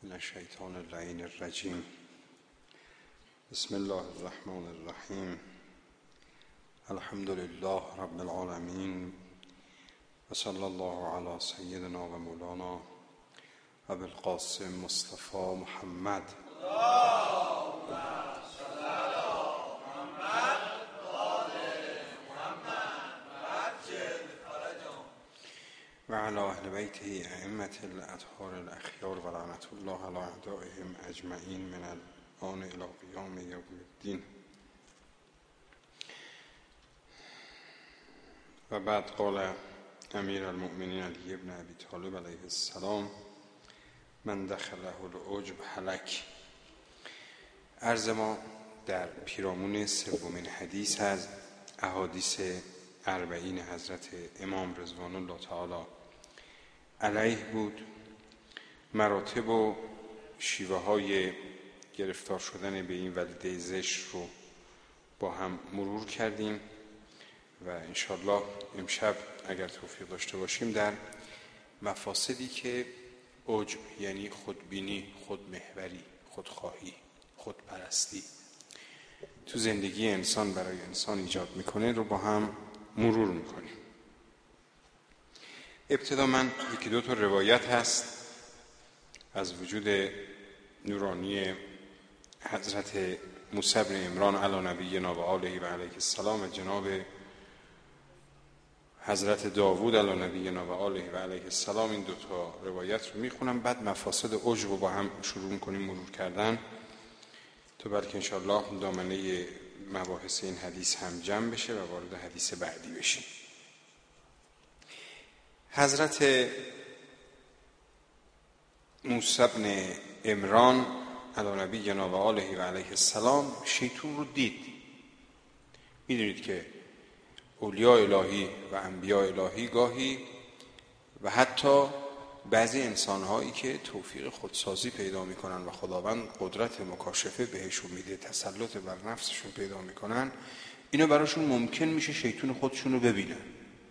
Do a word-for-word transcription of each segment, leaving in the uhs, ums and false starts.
من الشیطان اللعین الرجیم. بسم الله الرحمن الرحیم. الحمد لله رب العالمین و صلی الله علی سیدنا و مولانا ابی القاسم مصطفی محمد. و علی اهل بیته ائمة الاطهار الاخیار و لعنة الله علی اعدائهم اجمعین من الآن الی قیام یوم الدین. و بعد قال امیر المؤمنین علی بن ابی طالب علیه السلام: من دخله العجب هلک. عرض ما در پیرامون سومین حدیث از احادیث اربعین حضرت امام رضوان الله تعالی علیه بود. مراتب و شیوه های گرفتار شدن به این ولیده زشت رو با هم مرور کردیم و انشالله امشب اگر توفیق داشته باشیم در مفاسدی که عجب یعنی خودبینی، خودمحوری، خودخواهی، خودپرستی تو زندگی انسان برای انسان ایجاد میکنه رو با هم مرور میکنیم. ابتدا من یکی دو تا روایت هست از وجود نورانی حضرت موسی بن عمران علی نبینا و آله و علیه السلام و جناب حضرت داوود علی نبینا و آله و علیه السلام، این دو تا روایت رو میخونم، بعد مفاسد عجب رو با هم شروع میکنیم مرور کردن تا بلکه انشاءالله دامنه مباحث این حدیث هم جمع بشه و وارد حدیث بعدی بشیم. حضرت موسی بن عمران علی نبینا و آله و علیه السلام شیطون رو دید. میدونید که اولیاء الهی و انبیاء الهی گاهی و حتی بعضی انسانهایی که توفیق خودسازی پیدا میکنن و خداوند قدرت مکاشفه بهشون میده، تسلط بر نفسشون پیدا میکنن، اینا براشون ممکن میشه شیطون خودشون رو ببینن.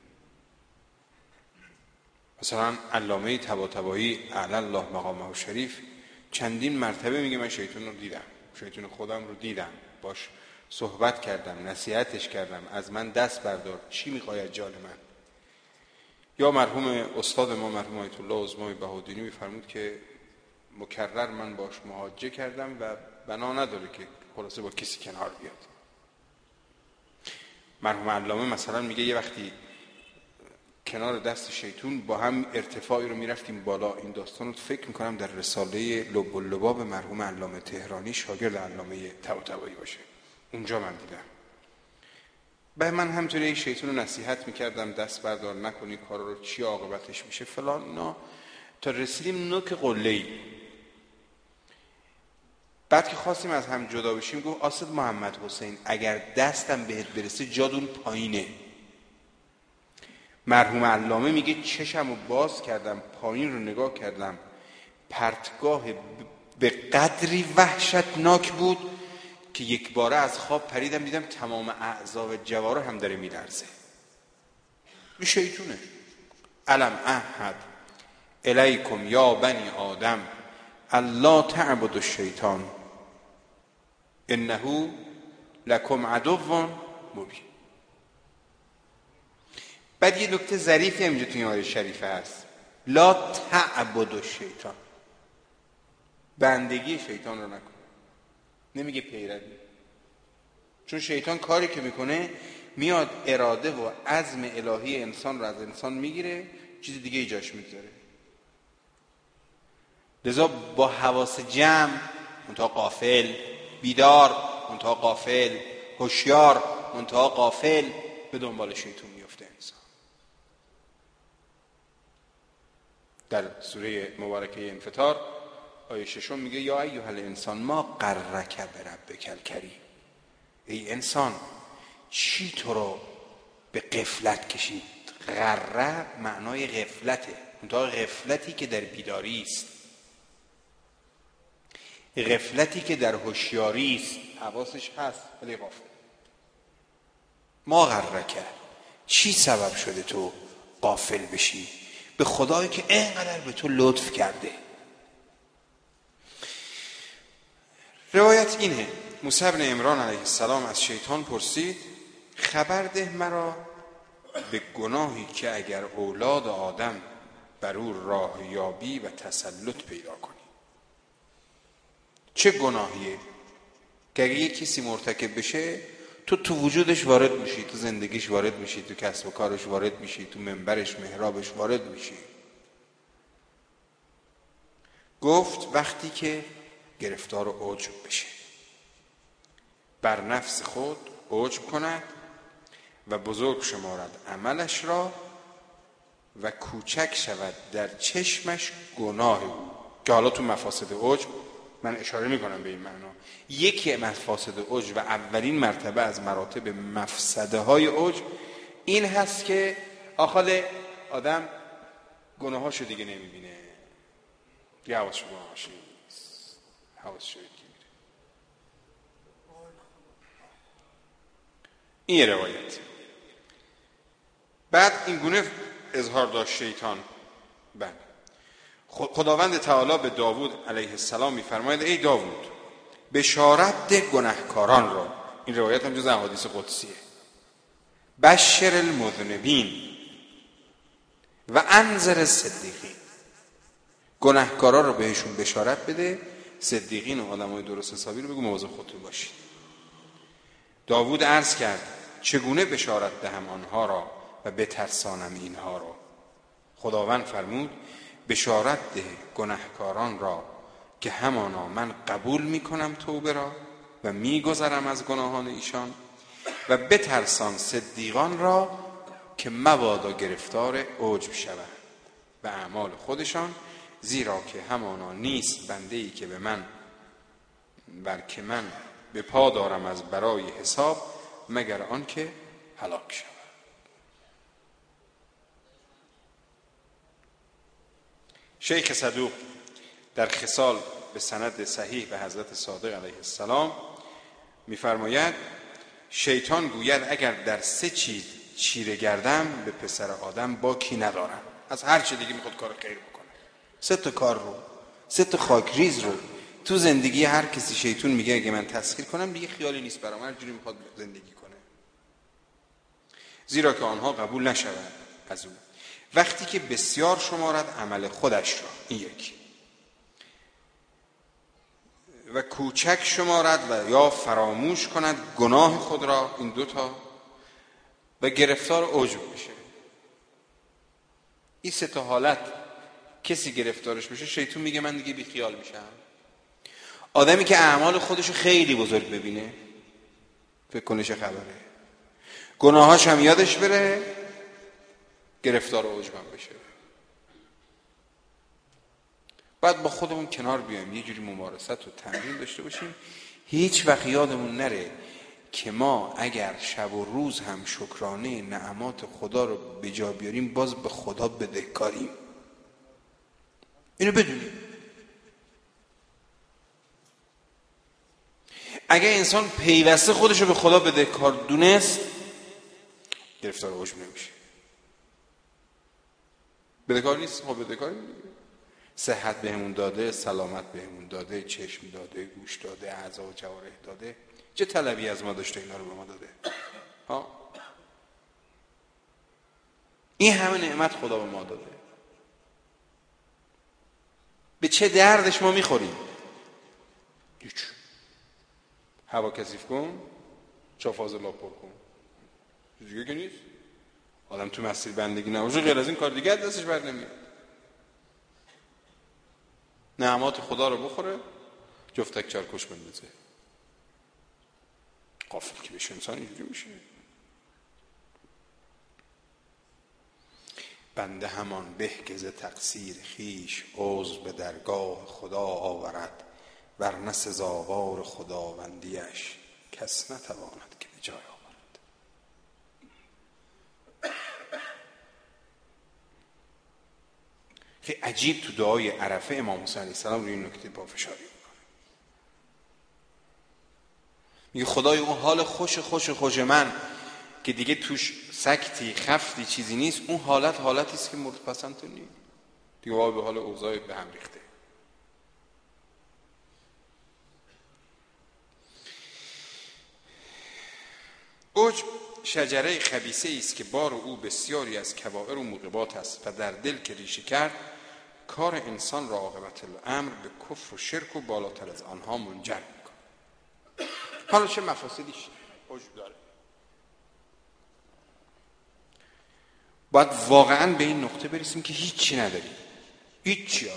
مثلا علامه طباطبایی اعلی الله مقامه شریف چندین مرتبه میگه من شیطون رو دیدم، شیطون خودم رو دیدم، باش صحبت کردم، نصیحتش کردم، از من دست بردار، چی میخواید جان من. یا مرحوم استاد ما مرحوم آیت الله عظمای بهادینی میفرمود که مکرر من باش محاجه کردم و بنا نداره که خلاصه با کسی کنار بیاد. مرحوم علامه مثلا میگه یه وقتی کنار دست شیطون با هم ارتفاعی رو میرفتیم بالا. این داستان رو فکر میکنم در رساله لب و لباب مرحوم علامه تهرانی شاگرد علامه طباطبایی باشه، اونجا من دیدم. به من همطوری شیطون رو نصیحت میکردم دست بردار نکنی کار رو، چی عاقبتش میشه فلان اینا، تا رسیدیم نوک قله‌ای. بعد که خواستیم از هم جدا بشیم گفت آسد محمد حسین اگر دستم بهت برسه جادون پایینه. مرحوم علامه میگه چشم رو باز کردم، پایین رو نگاه کردم، پرتگاه به قدری وحشتناک بود که یک باره از خواب پریدم دیدم تمام اعضا و جوارح هم داره میلرزه. به شیطونه. الم احد الیکم یا بنی آدم الا تعبدوا الشیطان انه لکم عدو مبین. بعد یه نکته ظریفی اینجا توی این آیه شریفه هست، لا تعبدوا الشیطان، بندگی شیطان رو نکن. نمیگه پیروی، چون شیطان کاری که میکنه میاد اراده و عزم الهی انسان رو از انسان میگیره، چیز دیگه ایجاش میذاره. لذا با حواس جمع منتها غافل، بیدار منتها غافل، هوشیار منتها غافل، به دنبال شیطان میفته انسان. در سوره مبارکه انفطار آیه ششم میگه یا ایها الانسان ما غرک بربک الکریم. ای انسان چی تو رو به غفلت کشید؟ غره معنای غفلته، منتها غفلتی که در بیداری است، غفلتی که در هوشیاری است، حواسش هست ولی غافل. ما غرک، چی سبب شده تو غافل بشی به خدایی که اینقدر به تو لطف کرده؟ روایت اینه: موسی بن عمران علیه السلام از شیطان پرسید خبر ده مرا به گناهی که اگر اولاد آدم بر او راه یابی و تسلط پیدا کنی. چه گناهیه که اگه یک کسی مرتکب بشه تو تو وجودش وارد میشی، تو زندگیش وارد میشی، تو کسب و کارش وارد میشی، تو منبرش محرابش وارد میشی؟ گفت وقتی که گرفتار عجب بشه، بر نفس خود عجب کند و بزرگ شمارد عملش را و کوچک شود در چشمش گناه او. که حالا تو مفاسد عجب من اشاره میکنم به این معنا. یکی مفاسد عجب و اولین مرتبه از مراتب مفسده های عجب این هست که آخال آدم گناهاشو دیگه نمیبینه، دیگه حواسش به گناهاش نیست، حواسش به کی میره. این یه روایت. بعد این گونه اظهار داشت شیطان. بله خداوند تعالی به داوود علیه السلام میفرماید ای داوود بشارت ده گناهکاران را. این روایت هم جز احادیث قدسیه. بشر المذنبین و انذر الصدیقین. گناهکارا رو بهشون بشارت بده، صدیقین و آدمای درست حسابی رو بگو مواظب خودتون باشید. داوود عرض کرد چگونه بشارت دهم آنها را و بترسانم اینها را؟ خداوند فرمود بشارت ده گناهکاران را که همانا من قبول میکنم توبه را و میگذرم از گناهان ایشان، و بترسان صدیقان را که مبادا گرفتار عجب شوند به اعمال خودشان، زیرا که همانا نیست بنده‌ای که به من بلکه من به پا دارم از برای حساب مگر آن که هلاک شود. شیخ صدوق در خصال به سند صحیح به حضرت صادق علیه السلام می‌فرماید شیطان گوید اگر در سه چیز چیره گردم به پسر آدم باکی ندارم. از هر چی دیگه میخواد کار خیر بکنه، سه تا کار رو، سه تا خاکریز رو تو زندگی هر کسی شیطان میگه اگه من تسخیر کنم دیگه خیالی نیست برام، هر جوری میخواد زندگی کنه، زیرا که آنها قبول نشود از او. وقتی که بسیار شمارد عمل خودش را، این یکی، و کوچک شمارد و یا فراموش کند گناه خود را، این دوتا، و گرفتار عجب بشه. این سه تا حالت کسی گرفتارش بشه شیطان میگه من دیگه بی خیال میشم. آدمی که اعمال خودشو خیلی بزرگ ببینه فکر کنه چه خبره، گناهاش هم یادش بره، گرفتار عجب هم بشه. بعد با خودمون کنار بیایم، یه جوری ممارست و تمرین داشته باشیم، هیچ وقت یادمون نره که ما اگر شب و روز هم شکرانه نعمات خدا رو به جا بیاریم باز به خدا بدهکاریم. اینو بدونیم. اگر انسان پیوسته خودش رو به خدا بدهکار دونست گرفتار عجب نمیشه. بدهکار نیست، خب بدهکار میگه صحت بهمون داده، سلامت بهمون داده، چشم داده، گوش داده، اعضا و جوارح داده، چه طلبی از ما داشته اینا رو به ما داده؟ ها؟ این همه نعمت خدا به ما داده، به چه دردش ما میخوریم؟ هیچ. هوا کثیف کن، چافاز لا پر کن، دیگه که نیست. آدم تو مسیر بندگی نباشه غیر از این کار دیگه دستش بر نمیاد. نعمات خدا رو بخوره، جفتک چرکش بندازه. غافل که بشه انسان اینجوری میشه. بنده همان به که ز تقصیر خویش عذر به درگاه خدا آورد، ورنه سزاوار خداوندیش کس نتواند که به جای آورد. خیلی عجیب تو دعای عرفه امام حسین علیه السلام روی این نکته پافشاری میکنه. میگه خدای اون حال خوش خوش خوش من که دیگه توش سکتی خفتی چیزی نیست، اون حالت حالتی است که مورد پسند تو نیست، دیگه به حال اوضاع به هم ریخته. عجب شجره خبیثه است که بار او بسیاری از کبائر و موجبات است و در دل که ریشه کرد کار انسان را عاقبت الامر به کفر و شرک و بالاتر از آنها منجر میکنه. حالا چه مفاسدی عجب داره؟ باید واقعا به این نقطه برسیم که هیچی نداریم، هیچی ها.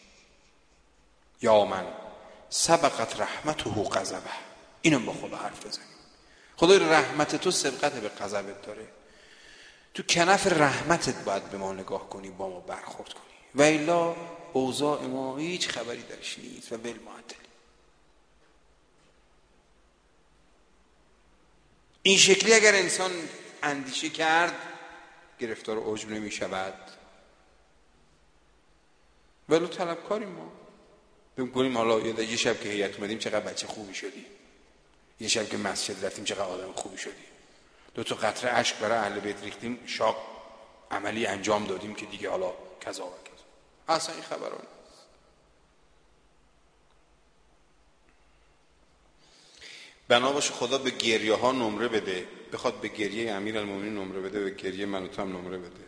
یا من سبقت رحمته غضبه، اینم با خدا حرف بزنیم. خدای رحمت تو سبقت به غضبت داره، تو کنف رحمتت باید به ما نگاه کنی، با ما برخورد کنی، و الا اوضاع ما هیچ خبری درش نیست و ول معطلی. این شکلی اگر انسان اندیشه کرد گرفتار عجب نمی شود. ولو طلبکاریم ما، بگیم حالا یه شب که هیئت اومدیم چقدر بچه خوبی شدی، یه شب که مسجد رفتیم چقدر آدم خوبی شدی، دو تا قطره اشک برای اهل بیت ریختیم، شاق عملی انجام دادیم که دیگه حالا کذا و کذا. اصلا این خبران نیست. بنا باشه خدا به گریه ها نمره بده، بخواد به گریه امیرالمومنین نمره بده، به گریه من و تو هم نمره بده.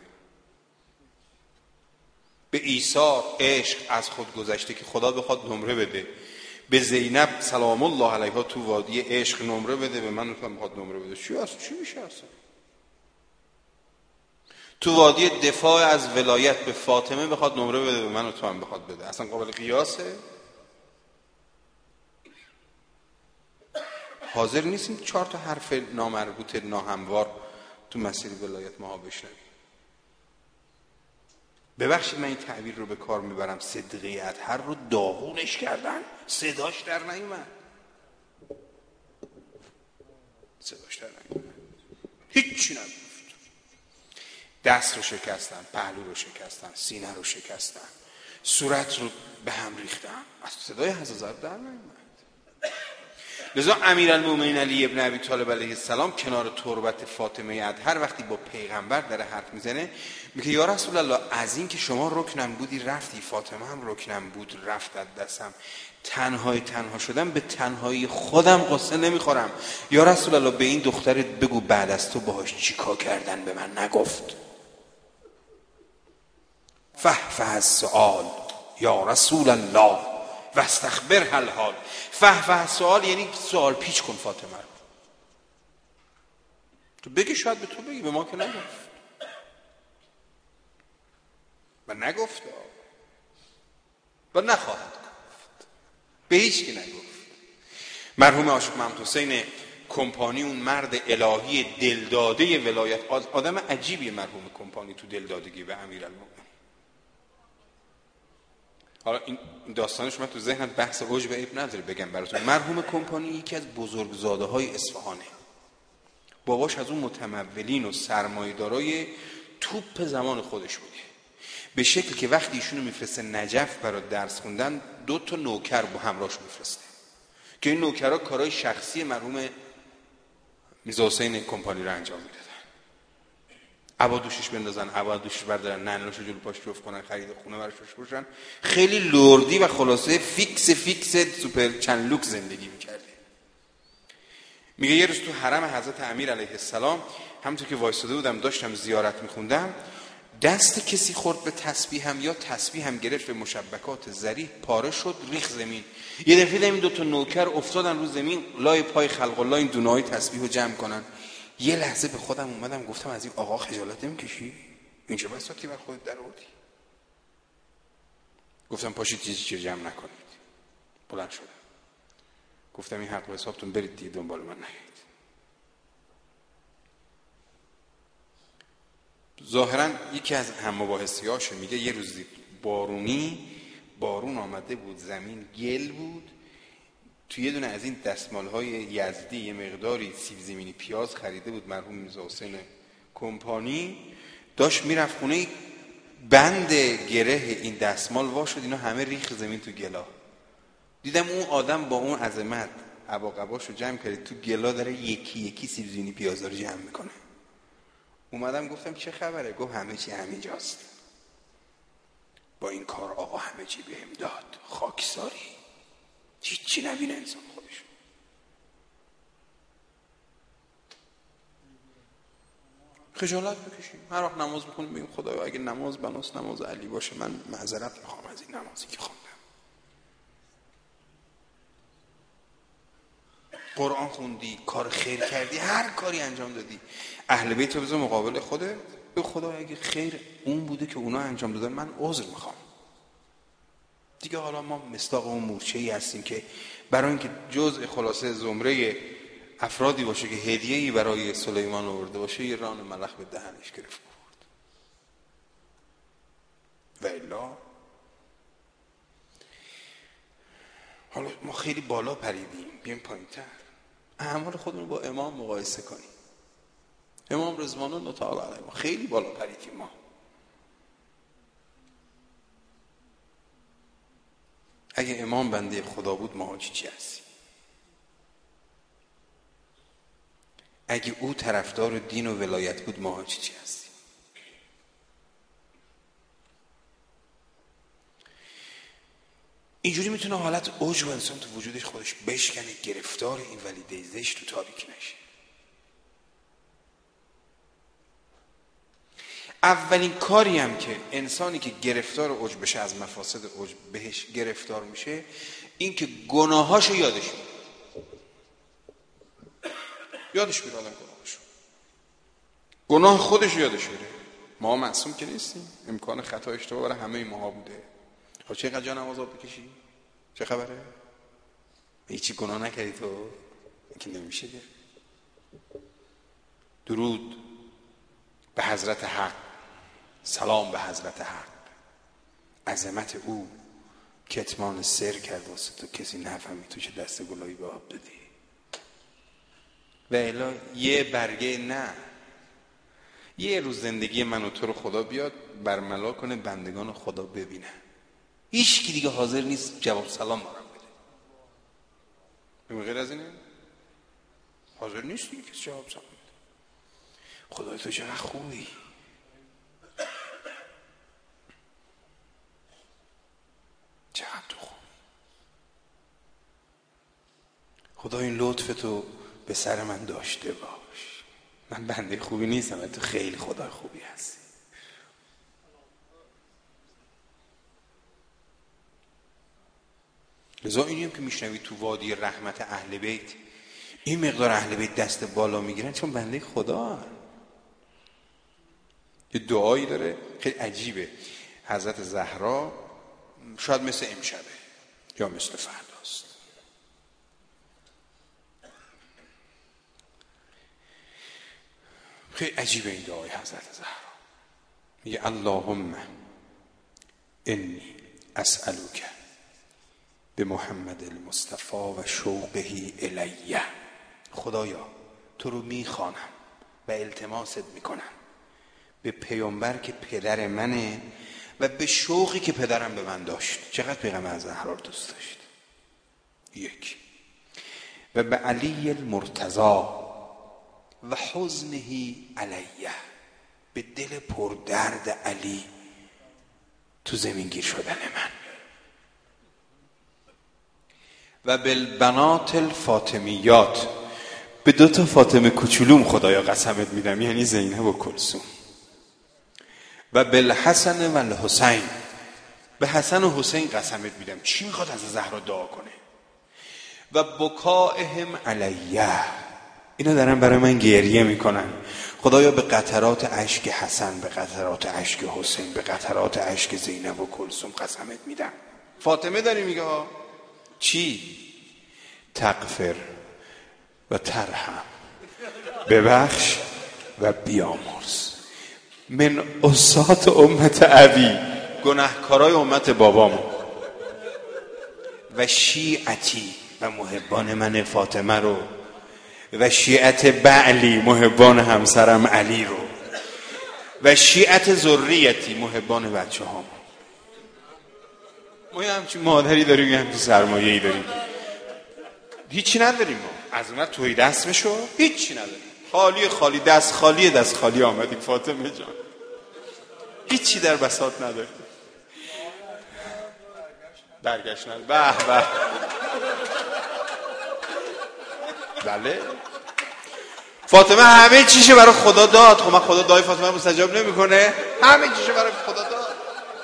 به عیسی عشق از خود گذشته که خدا بخواد نمره بده، به زینب سلام الله علیها تو وادی عشق نمره بده، به من و تو هم بخواد نمره بده. چی اصلا چی میشه اصلا؟ تو وادی دفاع از ولایت به فاطمه بخواد نمره بده، به من و تو هم بخواد بده. اصلا قابل قیاسه؟ حاضر نیستیم چهار تا حرف نامربوط ناهموار تو مسیر ولایت ماها بشنویم. ببخشید من این تعبیر رو به کار میبرم، صدقه اطهر رو داغونش کردن، صداش در نیومد، صداش در نیومد، هیچی نگفت. دست رو شکستن، پهلو رو شکستن، سینه رو شکستن، صورت رو به هم ریختن، از صدای حضرت در نیومد. لذا امیرالمومنین علی ابن ابی طالب علیه السلام کنار تربت فاطمه اطهر وقتی با پیغمبر داره حرف میزنه میگه یا رسول الله، از این که شما رکنم بودی رفتی، فاطمه هم رکنم بود رفت از دستم، تنهای تنها شدم، به تنهایی خودم قصه نمیخورم. یا رسول الله به این دخترت بگو بعد از تو باهاش چیکار کردن به من نگفت. فحفح السؤال یا رسول الله و استخبرها الحال. فحفح سوال یعنی سوال پیچ کن فاطمه رو. تو بگی، شاید به تو بگی، به ما که نگفت و نگفت و نخواهد گفت، به هیچ که نگفت. مرحوم عاشق محمد حسین کمپانی، اون مرد الهی دلداده ولایت، آدم عجیبیه مرحوم کمپانی تو دلدادگی به امیرالمومنین. حالا این داستانش من تو ذهنم بحث عجب عیب نداره بگم براتون. مرحوم کمپانی یکی از بزرگزاده های اصفهانه، باباش از اون متمولین و سرمایه‌دارای توپ زمان خودش بوده، به شکل که وقتی ایشونو میفرسته نجف برای درس خوندن دو تا نوکر با همراهش میفرسته که این نوکرها کارهای شخصی مرحوم میرزا حسین کمپانی رو انجام میدادن. عبا دوشش بندازن، عبا دوشش بردارن، نعلاشو جلو پاش جفت کنن، خرید خونه براش بشن. خیلی لردی و خلاصه فیکس فیکس سوپر چند لوکس زندگی میکرده. میگه یه روز تو حرم حضرت امیر علیه السلام همونطور که وایساده بودم داشتم زیارت میخوندم، دست کسی خورد به تسبیحم یا تسبیحم گرفت به مشبکات زری، پاره شد ریخ زمین. یه دفعه دیدم این دو تا نوکر افتادن رو زمین لای پای خلق الله این دونه‌های تسبیحو جمع کنن. یه لحظه به خودم اومدم گفتم از این آقا خجالت نمی‌کشی؟ این چه بساطی بر خودت در آوردی؟ گفتم پاشید چیزی چیز جمع نکنید. بلند شدم گفتم این حق و حسابتون برید دیگه، دنبال من نیایید. ظاهرا یکی از هم مباحثی‌هاشه، میگه یه روزی بارونی بارون آمده بود، زمین گل بود، تو یه دونه از این دستمال‌های یزدی یه مقداری سیب زمینی پیاز خریده بود مرحوم میرزا حسین کمپانی، داشت میرفت خونه، بند گره این دستمال وا شد، اینا همه ریخ زمین تو گلا. دیدم اون آدم با اون عظمت عبا قباشو جمع کرد تو گلا داره یکی یکی سیب زمینی پیازا رو جمع میکنه. اومدم گفتم چه خبره؟ گفت همه چی همینجاست، با این کار آقا همه چی بهم داد، خاکساری، هیچی نبینه انسان خودش. خجالت بکشیم. هر وقت نماز میخونیم بگیم خدایا اگه نماز بناس نماز علی باشه من معذرت میخوام از این نمازی که خوندم. قرآن خوندی، کار خیر کردی، هر کاری انجام دادی، اهل بیت رو بذار مقابل خوده، به خدا اگه خیر اون بوده که اونا انجام دادن من عذر میخوام. دیگه حالا ما مصداق اون مورچه‌ای هستیم که برای اینکه جزء خلاصه زمره افرادی باشه که هدیه‌ای برای سلیمان آورده باشه یه ران ملخ به دهنش گرفت آورد. و الا حالا ما خیلی بالا پریدیم، بیایم پایین‌تر. اعمال خودمون با امام مقایسه کنیم. امام رضوان الله تعالی علیه خیلی بالا پریدیم ما. اگه امام بنده خدا بود ما چی چی هستیم؟ اگه او طرفدار دین و ولایت بود ما چی چی هستیم؟ اینجوری میتونه حالت عجب انسان تو وجودش خودش بشکنه، گرفتار این ولیده زشت تو تاریکی نشه. اولین کاری هم که انسانی که گرفتار عجب بشه از مفاسد عجب بهش گرفتار میشه این که گناهاشو یادش میره. یادش میره آدم گناهاشو. گناه خودش یادش میره. ما معصوم که نیستیم. امکان خطا اشتباه برای همه ماها بوده. ها چقدر جا نماز آب بکشی؟ چه خبره؟ هیچی گناه نکردی تو؟ اینکه نمیشه که. درود به حضرت حق، سلام به حضرت حق. عظمت او کتمان سر کرد واسه تو کسی نفهمی تو چه دست گلایی به آب دادی. و الا یه برگه نه، یه روز زندگی من و تو رو خدا بیاد برملا کنه بندگان خدا ببینه. هیچ کی دیگه حاضر نیست جواب سلام مارم بده. غیر از اینه حاضر نیست دیگه کسی جواب سلام بده. خدای تو چقدر خوبی. چقدر تو خوب. خدا این لطف تو به سر من داشته باش. من بنده خوبی نیستم و تو خیلی خدای خوبی هستی. لذا اینیم که میشنوی تو وادی رحمت اهل بیت این مقدار اهل بیت دست بالا میگیرن چون بنده خدا هن. یه دعایی داره خیلی عجیبه. حضرت زهرا شاید مثل امشبه یا مثل فرداست. خیلی عجیبه این دعای حضرت زهرا. میگه اللهم انی اسألوک به محمد المصطفى و شوقه الیه. خدایا تو رو میخوانم و التماست میکنم به پیامبر که پدر منه و به شوقی که پدرم به من داشت. چقدر پیغمبر زهرا رو دوست داشت. یک و به علی المرتضی و حزنه علیه، به دل پردرد علی تو زمین گیر شدن من. و بالبنات الفاطمیات، به دو تا فاطمه کوچولوم خدایا قسمت میدم، یعنی زینب و کلثوم. و بالحسن و الحسین، به حسن و حسین قسمت میدم. چی میخواد از زهرا دعا کنه؟ و بکائهم علیه، اینا دارن برای من گریه میکنن. خدایا به قطرات اشک حسن، به قطرات اشک حسین، به قطرات اشک زینب و کلثوم قسمت میدم. فاطمه داری میگه ها چی؟ تغفر و ترحم، ببخش و بیامرز. من عصات امت ابی، گناهکارای امت بابامو. و شیعتی، و محبان من فاطمه رو. و شیعت بعلی، محبان همسرم علی رو. و شیعت ذریتی، محبان بچه هم. ما یه همچین مادری داریم، یه همچین سرمایه‌ای داریم. هیچی نداریم ما. عظمت توی دست بشو، هیچی نداریم. خالی خالی، دست خالی دست خالی آمدیم فاطمه جان. هیچی در بساط نداریم. برگشت نداریم. به به. بله. فاطمه همه چیشو برای خدا داد. خب من خدا دعای فاطمه رو مستجاب نمیکنه؟ همه چیشو برای خدا داد.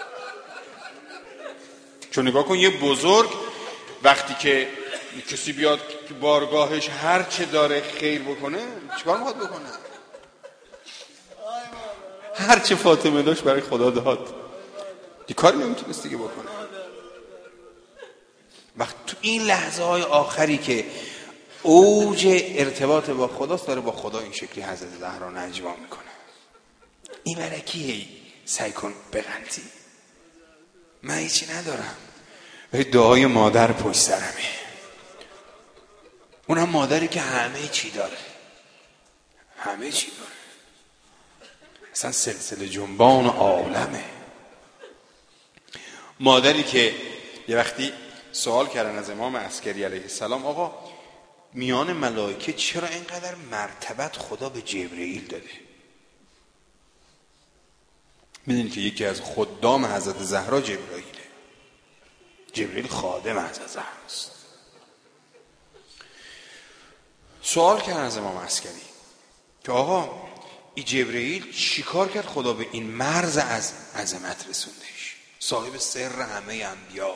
چون نگاه کن یه بزرگ وقتی که کسی بیاد که بارگاهش هر چه داره خیر بکنه، چیکار میخواد بکنه؟ هر چه فاطمه داشت برای خدا داد. دی کاری نمیتونست دیگه بکنه. وقت تو این لحظه های آخری که اوج ارتباط با خداست، داره با خدا این شکلی حضرت زهرا نجوا میکنه. این برکیه سعی کن بغلطی. من هیچی ندارم، ولی دعای مادر پشت سرمه. اونم مادری که همه چی داره، همه چی داره، اصلا سلسله جنبان عالمه. مادری که یه وقتی سوال کردن از امام عسکری علیه السلام، آقا میان ملائکه چرا اینقدر مرتبت خدا به جبرئیل داده؟ میدونید که یکی از خدام حضرت زهرا جبرئیله. جبرئیل خادم حضرت زهراست. سوال کردن از امام عسکری که آقا این جبرئیل چی کار کرد خدا به این مرز از عظمت رسوندش؟ صاحب سر همه انبیا،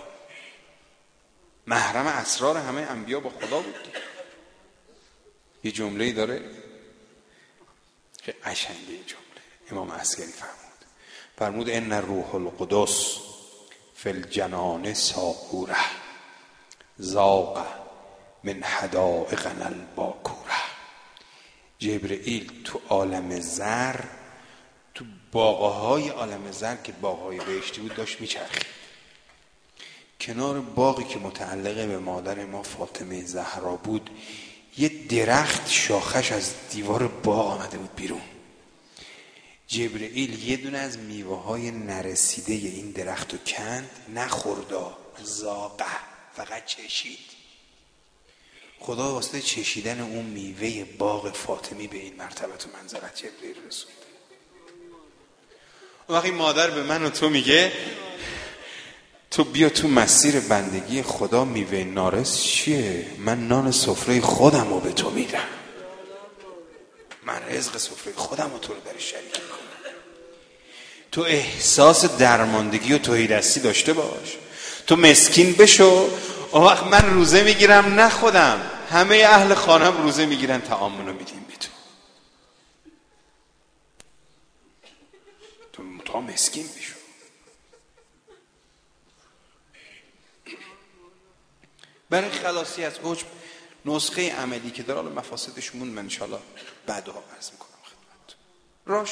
محرم اسرار همه انبیا با خدا بود. یه جمله‌ای داره که قشنگه. این جمله امام عسکری فرمود فرمود ان روح القدس فی الجنان ساغوره ذاق من حدائقنا الباکوره. جبرئیل تو عالم زر، تو باغ‌های عالم زر که باغ‌های بهشتی بود، داشت میچرخید. کنار باغی که متعلق به مادر ما فاطمه زهرا بود، یه درخت شاخش از دیوار باغ آمده بود بیرون. جبرئیل یه دونه از میوه‌های نرسیده این درخت رو کند، نخوردا، زاقه، فقط چشید. خدا واسطه چشیدن اون میوه باغ فاطمی به این مرتبت و منزلت جبرئیل رسوند. وقتی مادر به من و تو میگه تو بیا تو مسیر بندگی خدا، میوه نارس چیه؟ من نان سفره خودم رو به تو میدم، من رزق سفره خودم رو تو رو در شریک میکنم. تو احساس درماندگی و تهیدستی داشته باش، تو مسکین بشو. اون وقت من روزه میگیرم، نه خودم، همه اهل خانم روزه میگیرن، تعامل رو میدیم به تو. تو متا مسکین بشو. برای خلاصی از عجب نسخه عملی که داره، مفاسدش مون من انشاءالله بعدها عرض میکنم خدمت. راش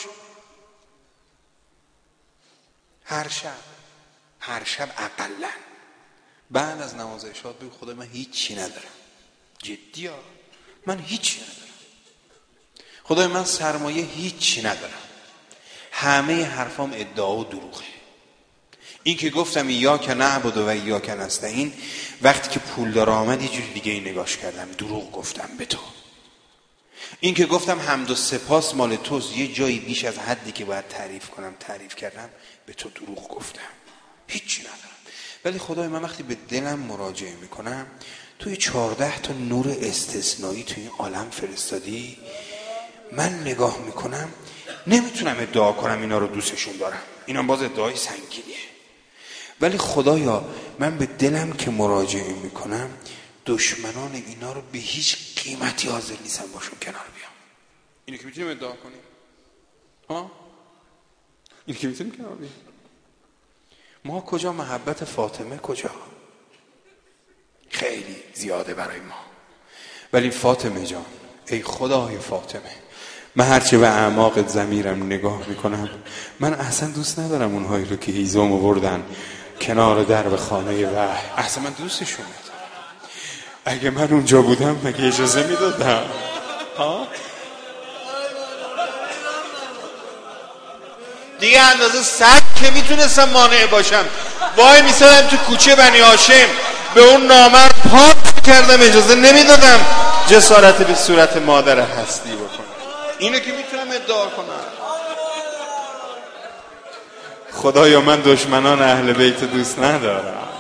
هر شب هر شب اقلن بعد از نماز عشاء بگو خدا من هیچی ندارم، جدی ها، من هیچی ندارم، خدای من سرمایه هیچی ندارم، همه حرفام ادعا و دروغه. این که گفتم ایاک نعبد و ایاک نستعین، وقتی که پول دار آمد یه جوری دیگه این نگاش کردم، دروغ گفتم به تو. این که گفتم حمد و سپاس مال توست، یه جایی بیش از حدی که باید تعریف کنم تعریف کردم، به تو دروغ گفتم، هیچی ندارم. ولی خدای من وقتی به دلم مراجعه میکنم، توی چهارده تا نور استثنایی توی این عالم فرستادی، من نگاه میکنم نمیتونم ادعا کنم اینا رو دوستشون دارم، اینا باز ادعای سنگینیه. ولی خدایا من به دلم که مراجعه میکنم، دشمنان اینا رو به هیچ قیمتی حاضر نیستم باشون کنار بیام. اینو که میتونیم ادعا کنیم ها؟ اینو که میتونیم کنار بیام. ما کجا محبت فاطمه کجا؟ خیلی زیاده برای ما. ولی فاطمه جان، ای خدای فاطمه، من هرچه به اعماق ضمیرم نگاه میکنم، من اصلا دوست ندارم اونهایی رو که هیزم آوردن کنار درب خانه وحی، اصلا من دوستشون ندارم. اگه من اونجا بودم مگه اجازه میدادم؟ ها؟ دیگه اندازه صد که میتونستم مانع باشم، وای میسادم تو کوچه بنی هاشم به اون نامرد پاک کردم، اجازه نمیدادم جسارت به صورت مادر هستی بکنم. اینو که میتونم ادعا کنم. خدایا من دشمنان اهل بیت دوست ندارم.